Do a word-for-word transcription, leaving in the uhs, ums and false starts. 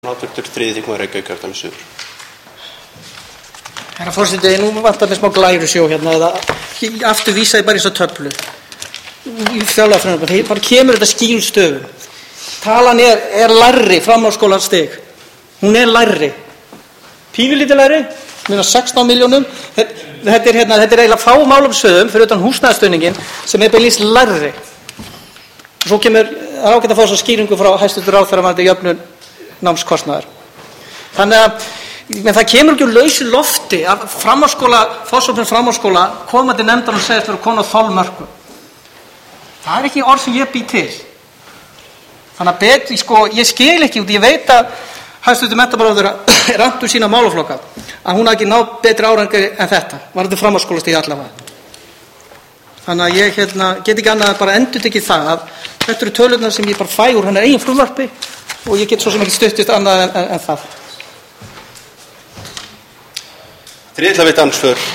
Háttvirtur þriðji þingmaður Reykjavíkurkjördæmis suður. Herra forseti, nú vantar mér smá glærusjó hérna, eða aftur vísa ég bara í þessa töflu. Í fjárlagafrumvarpinu, bara kemur þetta skýrum stöfum. Talan er, er lærri framhaldsskólastig. Hún er lærri. Pínulítið lærri, minna sextán milljónum. Þetta er, hérna, þetta er eiginlega fá málefnasviðum fyrir utan húsnæðisstuðningin sem er beinlínis lærri. Svo kemur, það er ágætt að fá þessa skýringu frá hæstvirtur ráðherra varðandi jöfnun námskostnaðar. Þannig að men það kemur ekki úr lausu lofti að framhaldsskóla, forsvarsmenn framhaldsskóla komandi nefndar og segist fyrir konu á þolmörkum. Það er ekki orð sem ég bý til. Þannig að betri, sko, ég skil ekki út, ég veit að hæstvirtur menntamálaráðherra er annt úr sína málaflokka, að hún hafi ekki náð betri árangri en þetta, varðandi framhaldsskólastig allavega. Þannig að ég hérna, get ekki annað að bara endurtekið það að þetta eru tölurnar sem ég bara fæ úr hennar eigin frumvarpi og ég get svo sem ekki stuttist annað en, en, en það. Þriðja vitt ansvör